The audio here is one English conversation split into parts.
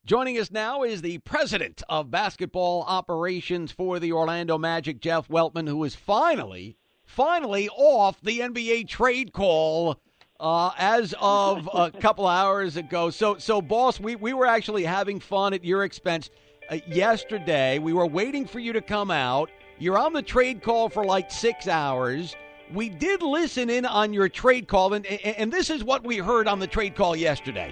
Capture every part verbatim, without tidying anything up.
Joining us now is the president of basketball operations for the Orlando Magic, Jeff Weltman, who is finally, finally off the N B A trade call uh, as of a couple hours ago. So, so boss, we, we were actually having fun at your expense uh, yesterday. We were waiting for you to come out. You're on the trade call for like six hours. We did listen in on your trade call, and, and this is what we heard on the trade call yesterday.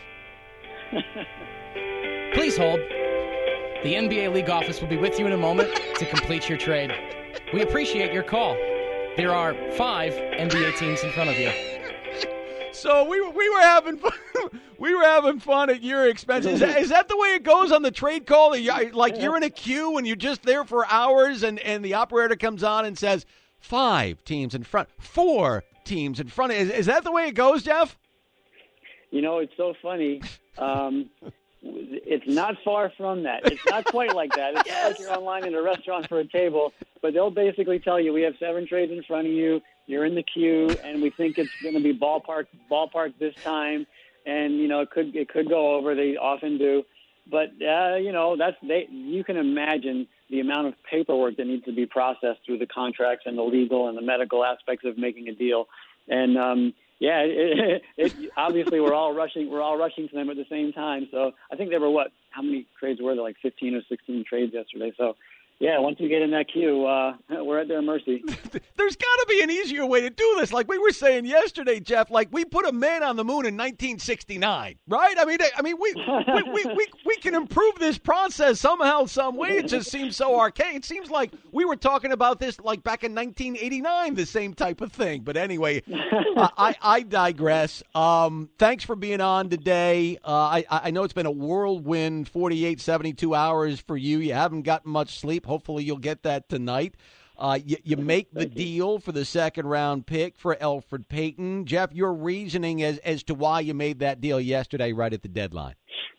Please hold. The N B A League office will be with you in a moment to complete your trade. We appreciate your call. There are five N B A teams in front of you. So we we were having fun. we were having fun at your expense. Is that, is that the way it goes on the trade call? Like you're in a queue and you're just there for hours, and, and the operator comes on and says five teams in front, four teams in front. Is, is that the way it goes, Jeff? You know, it's so funny. Um, It's not far from that. It's not quite like that. It's yes. not like you're online in a restaurant for a table, but they'll basically tell you, we have seven trades in front of you, you're in the queue, and we think it's going to be ballpark ballpark this time, and, you know, it could it could go over. They often do. But, uh, you know, that's they. you can imagine the amount of paperwork that needs to be processed through the contracts and the legal and the medical aspects of making a deal. And, um Yeah, it, it, it, obviously we're all rushing. We're all rushing to them at the same time. So I think there were what? How many trades were there? Like fifteen or sixteen trades yesterday. So yeah, once you get in that queue, uh, we're at their mercy. There's got to be an easier way to do this. Like we were saying yesterday, Jeff. Like we put a man on the moon in nineteen sixty-nine, right? I mean, I mean, we we, we we we can improve this process somehow, some way. It just seems so archaic. It seems like we were talking about this like back in nineteen eighty-nine, the same type of thing. But anyway, I, I I digress. Um, thanks for being on today. Uh, I I know it's been a whirlwind forty-eight, seventy-two hours for you. You haven't gotten much sleep. Hopefully you'll get that tonight. Uh, you, you make the deal for the second-round pick for Elfrid Payton. Jeff, your reasoning as, as to why you made that deal yesterday right at the deadline.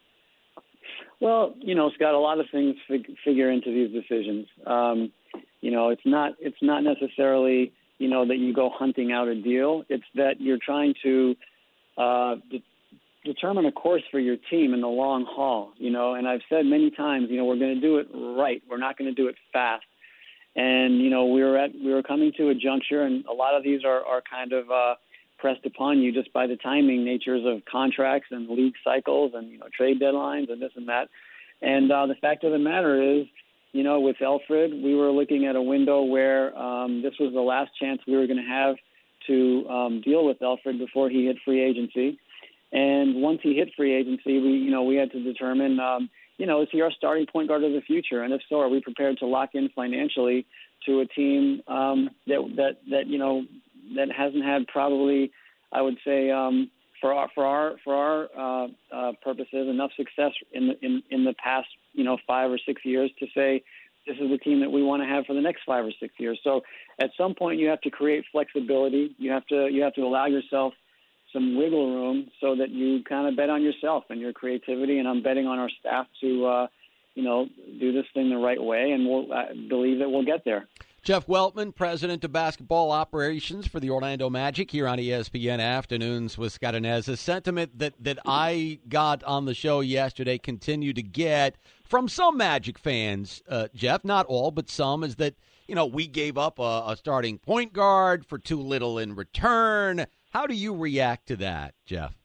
Well, you know, Scott, a lot of things fig- figure into these decisions. Um, you know, it's not it's not necessarily, you know, that you go hunting out a deal. It's that you're trying to uh, de- determine a course for your team in the long haul, you know. And I've said many times, you know, we're going to do it right. We're not going to do it fast. And, you know, we were at we were coming to a juncture, and a lot of these are, are kind of uh, pressed upon you just by the timing natures of contracts and league cycles and, you know, trade deadlines and this and that. And uh, the fact of the matter is, you know, with Elfrid, we were looking at a window where um, this was the last chance we were going to have to um, deal with Elfrid before he hit free agency. And once he hit free agency, we, you know, we had to determine, um, you know, is he our starting point guard of the future? And if so, are we prepared to lock in financially to a team um, that, that, that, you know, that hasn't had probably, I would say, um, for our, for our, for our uh, uh, purposes, enough success in the, in, in the past, you know, five or six years to say, this is the team that we want to have for the next five or six years. So at some point you have to create flexibility. You have to, you have to allow yourself some wiggle room so that you kind of bet on yourself and your creativity. And I'm betting on our staff to, uh, you know, do this thing the right way, and we'll uh, believe that we'll get there. Jeff Weltman, president of basketball operations for the Orlando Magic, here on E S P N Afternoons with Scott Inez. A sentiment that, that I got on the show yesterday, continue to get from some Magic fans, uh, Jeff, not all, but some, is that, you know, we gave up a, a starting point guard for too little in return. How do you react to that, Jeff?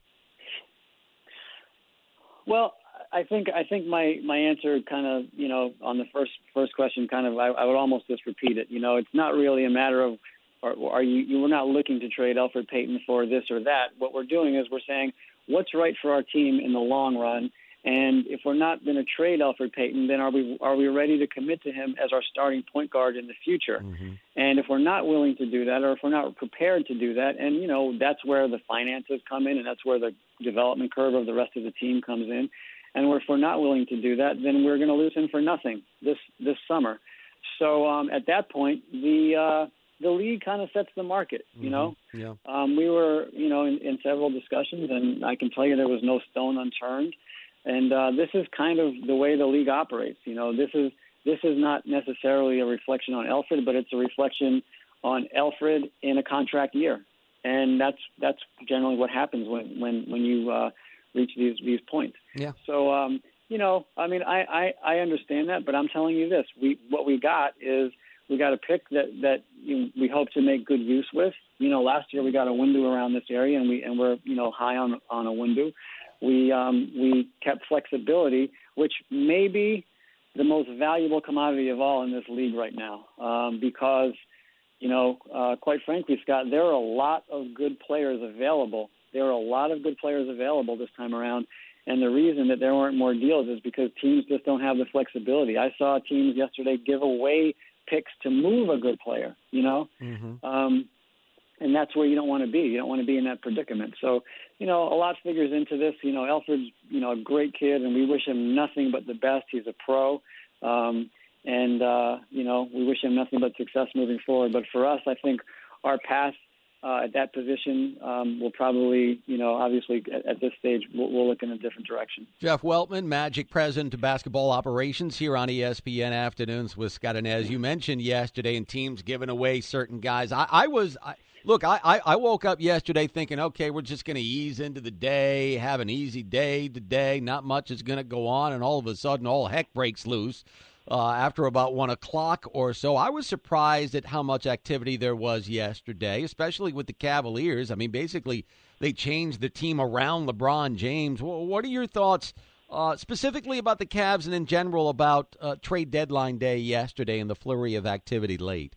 Well, I think I think my, my answer kind of, you know, on the first first question, kind of, I, I would almost just repeat it. You know, it's not really a matter of, are, are you, you we're not looking to trade Elfrid Payton for this or that. What we're doing is we're saying what's right for our team in the long run. And if we're not going to trade Elfrid Payton, then are we are we ready to commit to him as our starting point guard in the future? Mm-hmm. And if we're not willing to do that, or if we're not prepared to do that, and, you know, that's where the finances come in, and that's where the development curve of the rest of the team comes in. And if we're not willing to do that, then we're going to lose him for nothing this this summer. So um, at that point, the uh, the league kind of sets the market. You mm-hmm. know, yeah. um, we were you know in, in several discussions, and I can tell you there was no stone unturned. And uh, this is kind of the way the league operates. You know, this is this is not necessarily a reflection on Elfrid, but it's a reflection on Elfrid in a contract year, and that's that's generally what happens when when when you uh, reach these these points. Yeah. So um, you know, I mean, I, I, I understand that, but I'm telling you this: we what we got is we got a pick that that you know, we hope to make good use with. You know, last year we got a window around this area, and we and we're you know high on on a window. We um, we kept flexibility, which may be the most valuable commodity of all in this league right now, um, because you know, uh, quite frankly, Scott, there are a lot of good players available. There are a lot of good players available this time around. And the reason that there weren't more deals is because teams just don't have the flexibility. I saw teams yesterday give away picks to move a good player, you know, Mm-hmm. um, and that's where you don't want to be. You don't want to be in that predicament. So, you know, a lot figures into this. You know, Elford's, you know, a great kid, and we wish him nothing but the best. He's a pro, um, and, uh, you know, we wish him nothing but success moving forward. But for us, I think our path Uh, at that position, um, we'll probably, you know, obviously at, at this stage, we'll, we'll look in a different direction. Jeff Weltman, Magic President of Basketball Operations here on E S P N Afternoons with Scott and as you mentioned yesterday, and teams giving away certain guys. I, I was, I, look, I, I, I woke up yesterday thinking, okay, we're just going to ease into the day, have an easy day today, not much is going to go on, and all of a sudden all heck breaks loose. Uh, after about one o'clock or so. I was surprised at how much activity there was yesterday, especially with the Cavaliers. I mean, basically, they changed the team around LeBron James. What are your thoughts uh, specifically about the Cavs and in general about uh, trade deadline day yesterday and the flurry of activity late?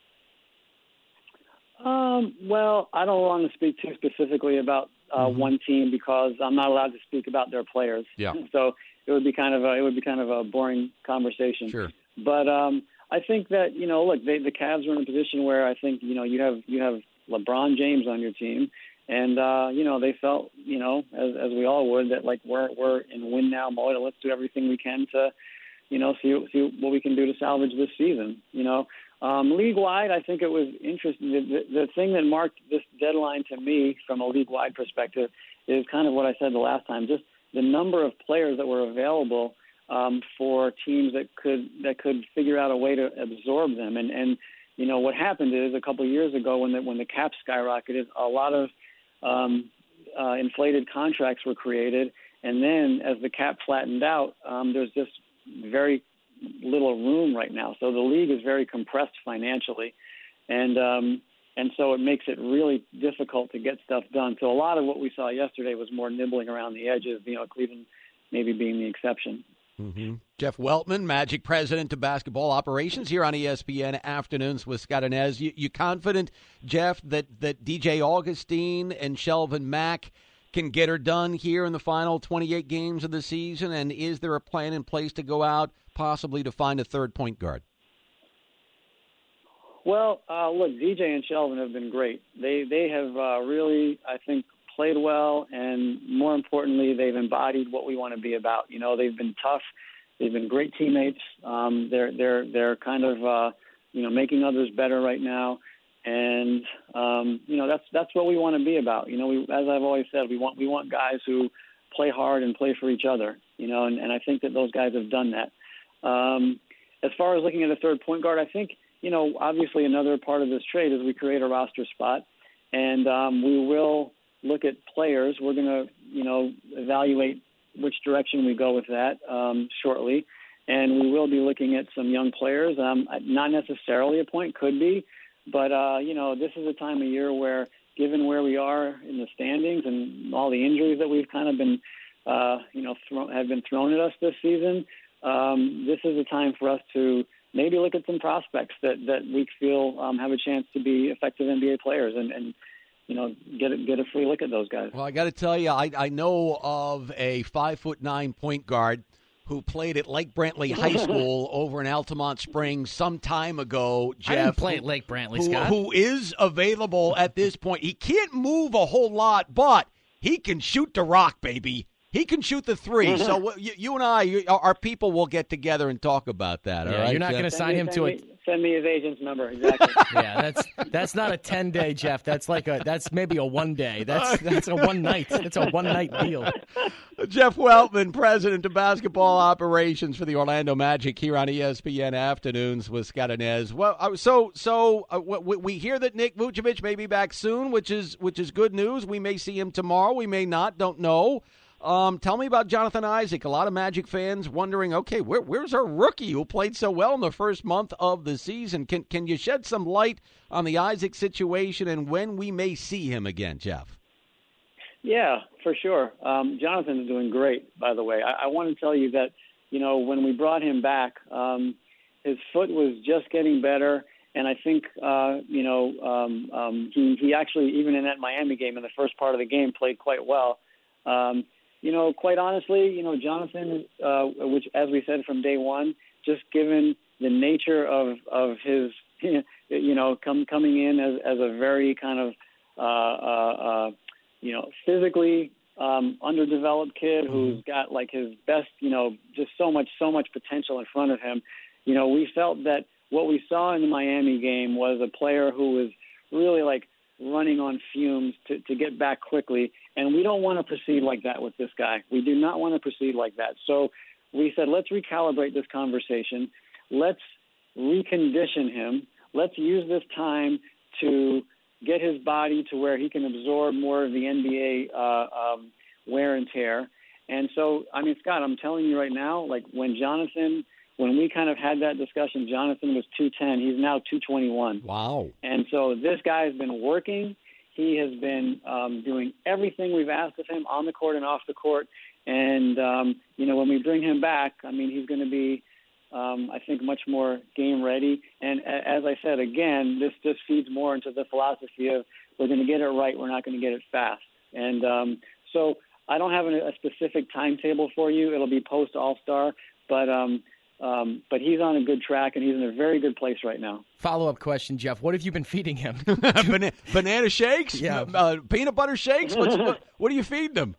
Um, well, I don't want to speak too specifically about uh, mm-hmm. one team because I'm not allowed to speak about their players. Yeah. So it would be kind of a, it would be kind of a boring conversation. Sure. But um, I think that, you know, look, they, the Cavs are in a position where I think, you know, you have you have LeBron James on your team, and uh, you know, they felt, you know, as as we all would, that like we're we're in win now mode, and let's do everything we can to, you know, see see what we can do to salvage this season. You know, um, league wide, I think it was interesting. The, the, the thing that marked this deadline to me from a league wide perspective is kind of what I said the last time, just the number of players that were available um, for teams that could that could figure out a way to absorb them. And, and you know, what happened is a couple of years ago when the, when the cap skyrocketed, a lot of um, uh, inflated contracts were created. And then as the cap flattened out, um, there's just very little room right now. So the league is very compressed financially. And um, And so it makes it really difficult to get stuff done. So a lot of what we saw yesterday was more nibbling around the edges, you know, Cleveland maybe being the exception. Mm-hmm. Jeff Weltman, Magic President of Basketball Operations here on E S P N Afternoons with Scott and Ez. You, you confident, Jeff, that, that D J Augustine and Shelvin Mack can get her done here in the final twenty-eight games of the season? And is there a plan in place to go out possibly to find a third point guard? Well, uh, look, D J and Shelvin have been great. They they have uh, really, I think, played well, and more importantly, they've embodied what we want to be about. You know, they've been tough. They've been great teammates. Um, they're they're they're kind of uh, you know making others better right now, and um, you know that's that's what we want to be about. You know, we, as I've always said, we want we want guys who play hard and play for each other. You know, and, and I think that those guys have done that. Um, as far as looking at a third point guard, I think. You know, obviously another part of this trade is we create a roster spot, and um, we will look at players. We're going to, you know, evaluate which direction we go with that um, shortly, and we will be looking at some young players. Um, not necessarily a point, could be, but, uh, you know, this is a time of year where, given where we are in the standings and all the injuries that we've kind of been, uh, you know, thro- have been thrown at us this season, um, this is a time for us to maybe look at some prospects that, that we feel um, have a chance to be effective N B A players and, and you know, get a, get a free look at those guys. Well, I got to tell you, I, I know of a five foot nine point guard who played at Lake Brantley High School over in Altamont Springs some time ago, Jeff. I didn't play at Lake Brantley, who, Scott. Who is available at this point. He can't move a whole lot, but he can shoot the rock, baby. He can shoot the three. So you, you and I, you, our people will get together and talk about that. Yeah, all right? You're not going to sign me, him to me, a. Send me his agent's number. Exactly. Yeah, that's that's not a ten day, Jeff. That's like a that's maybe a one day. That's that's a one night. That's a one night deal. Jeff Weltman, President of Basketball Operations for the Orlando Magic, here on E S P N Afternoons with Scott and Ez. Well, so so uh, we, we hear that Nick Vucevic may be back soon, which is which is good news. We may see him tomorrow. We may not. Don't know. Um, tell me about Jonathan Isaac. A lot of Magic fans wondering, okay, where, where's our rookie who played so well in the first month of the season? Can can you shed some light on the Isaac situation and when we may see him again, Jeff? Yeah, for sure. Um, Jonathan is doing great, by the way. I, I want to tell you that, you know, when we brought him back, um, his foot was just getting better. And I think, uh, you know, um, um, he, he actually, even in that Miami game, in the first part of the game, played quite well. Um, you know, quite honestly, you know, Jonathan, uh, which, as we said from day one, just given the nature of, of his, you know, come, coming in as, as a very kind of, uh, uh, uh, you know, physically um, underdeveloped kid who's got like his best, you know, just so much, so much potential in front of him. You know, we felt that what we saw in the Miami game was a player who was really like running on fumes to, to get back quickly. And we don't want to proceed like that with this guy. We do not want to proceed like that. So we said, let's recalibrate this conversation. Let's recondition him. Let's use this time to get his body to where he can absorb more of the N B A uh, um, wear and tear. And so, I mean, Scott, I'm telling you right now, like when Jonathan, when we kind of had that discussion, Jonathan was two ten. He's now two twenty-one. Wow. And so this guy has been working. He has been um, doing everything we've asked of him on the court and off the court. And, um, you know, when we bring him back, I mean, he's going to be, Um, I think, much more game ready. And a- as I said, again, this just feeds more into the philosophy of we're going to get it right, we're not going to get it fast. And um, so I don't have a, a specific timetable for you. It'll be post All-Star, but um, um, but he's on a good track, and he's in a very good place right now. Follow-up question, Jeff. What have you been feeding him? Bana- banana shakes? Yeah. Uh, peanut butter shakes? What's, what, what are you feeding them?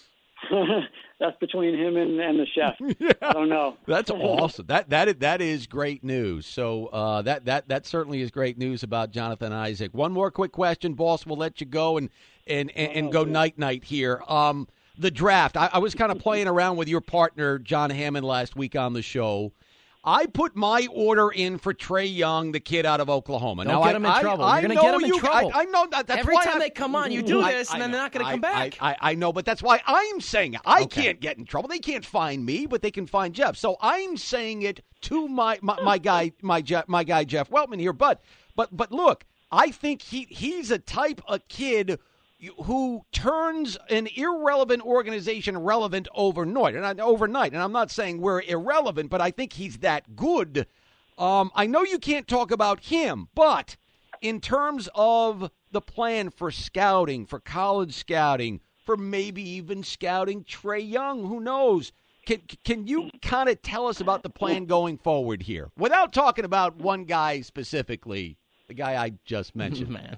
That's between him and, and the chef. Yeah. I don't know. That's awesome. That that that is great news. So uh, that that that certainly is great news about Jonathan Isaac. One more quick question, boss. We'll let you go and and and, and go night night here. Um, the draft. I, I was kind of playing around with your partner John Hammond last week on the show. I put my order in for Trae Young, the kid out of Oklahoma. Don't now, get I, him in I, trouble. I You're going to know get him in you, trouble. I, I know that. That's Every why time I, they come on, you do I, this, I, and then they're not going to I, come back. I, I, I know, but that's why I'm saying it. I Okay. can't get in trouble. They can't find me, but they can find Jeff. So I'm saying it to my my, my guy, my Jeff, my guy Jeff Weltman here. But but but look, I think he he's a type of kid who turns an irrelevant organization relevant overnight. And I, overnight. And I'm not saying we're irrelevant, but I think he's that good. Um, I know you can't talk about him, but in terms of the plan for scouting, for college scouting, for maybe even scouting Trae Young, who knows? Can can you kind of tell us about the plan going forward here without talking about one guy specifically, the guy I just mentioned? Man.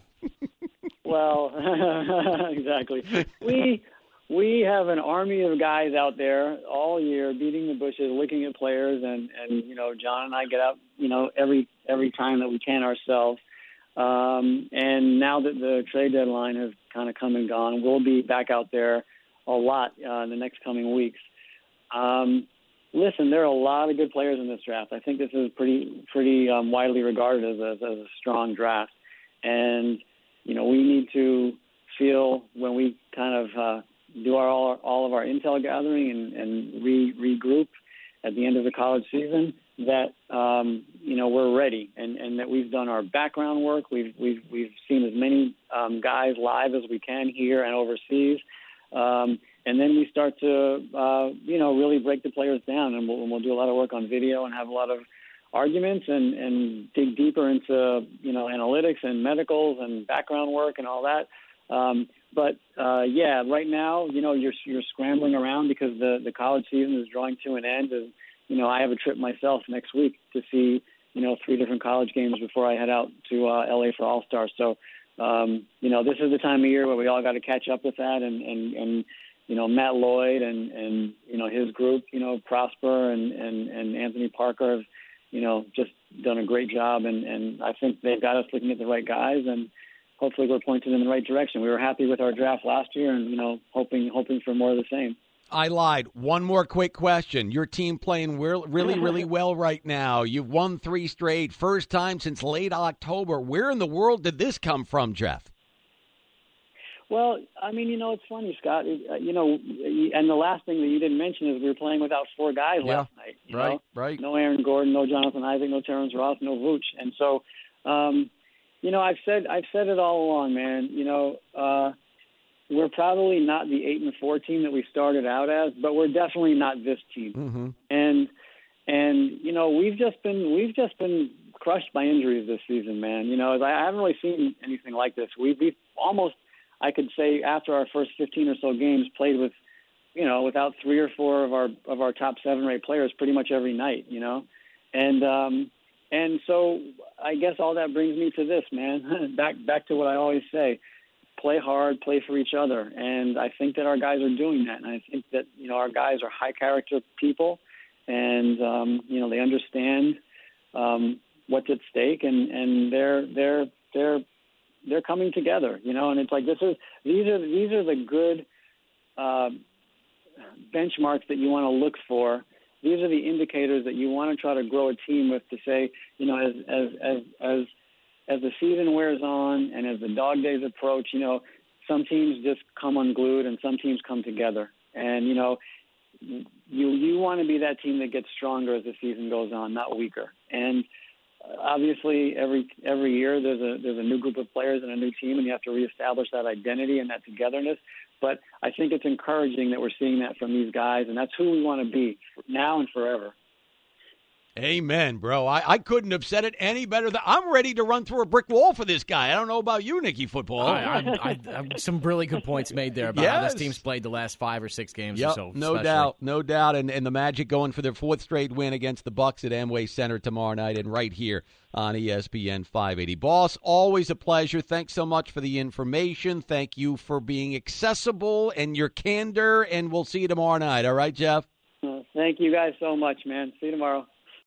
Well, exactly. We we have an army of guys out there all year beating the bushes, looking at players, and, and you know, John and I get out, you know, every every time that we can ourselves. Um, and now that the trade deadline has kind of come and gone, we'll be back out there a lot uh, in the next coming weeks. Um, listen, there are a lot of good players in this draft. I think this is pretty pretty um, widely regarded as a, as a strong draft, and you know, we need to feel when we kind of uh, do our all, all of our intel gathering and, and re, regroup at the end of the college season that um, you know we're ready and, and that we've done our background work. We've we've we've seen as many um, guys live as we can here and overseas, um, and then we start to uh, you know really break the players down, and we'll, and we'll do a lot of work on video and have a lot of arguments and, and dig deeper into, you know, analytics and medicals and background work and all that. Um, but, uh, yeah, right now, you know, you're you're scrambling around because the, the college season is drawing to an end. And, you know, I have a trip myself next week to see, you know, three different college games before I head out to uh, L A for All-Star. So, um, you know, this is the time of year where we all got to catch up with that. And, and, and you know, Matt Lloyd and, and, you know, his group, you know, Prosper and, and, and Anthony Parker have, you know, just done a great job, and, and I think they've got us looking at the right guys, and hopefully we're pointed in the right direction. We were happy with our draft last year, and, you know, hoping hoping for more of the same. I lied. One more quick question. Your team playing really, really well right now. You've won three straight, first time since late October. Where in the world did this come from, Jeff? Well, I mean, you know, it's funny, Scott. Uh, you know, and the last thing that you didn't mention is we were playing without four guys yeah. last night. You right, know? right. No Aaron Gordon, no Jonathan Isaac, no Terrence Ross, no Vooch. And so, um, you know, I've said I've said it all along, man. You know, uh, we're probably not the eight and four team that we started out as, but we're definitely not this team. Mm-hmm. And and you know, we've just been we've just been crushed by injuries this season, man. You know, I haven't really seen anything like this. We've, we've almost, I could say, after our first fifteen or so games, played with, you know, without three or four of our of our top seven or eight players pretty much every night, you know, and um, and so I guess all that brings me to this, man. back back to what I always say: play hard, play for each other, and I think that our guys are doing that, and I think that you know our guys are high character people, and um, you know they understand um, what's at stake, and, and they're they're they're they're coming together, you know, and it's like this is these are these are the good uh, benchmarks that you want to look for. These are the indicators that you want to try to grow a team with, to say, you know, as as as as as the season wears on and as the dog days approach, you know, some teams just come unglued and some teams come together. And, you know, you you want to be that team that gets stronger as the season goes on, not weaker. And obviously, every every year there's a there's a new group of players and a new team, and you have to reestablish that identity and that togetherness. But I think it's encouraging that we're seeing that from these guys, and that's who we want to be now and forever. Amen, bro. I, I couldn't have said it any better. Than, I'm ready to run through a brick wall for this guy. I don't know about you, Nicky Football. I, I, I, I, some really good points made there about yes. how this team's played the last five or six games yep, or so. No especially. doubt, no doubt. And, and the Magic going for their fourth straight win against the Bucks at Amway Center tomorrow night and right here on E S P N five eighty. Boss, always a pleasure. Thanks so much for the information. Thank you for being accessible and your candor, and we'll see you tomorrow night. All right, Jeff? Uh, thank you guys so much, man. See you tomorrow.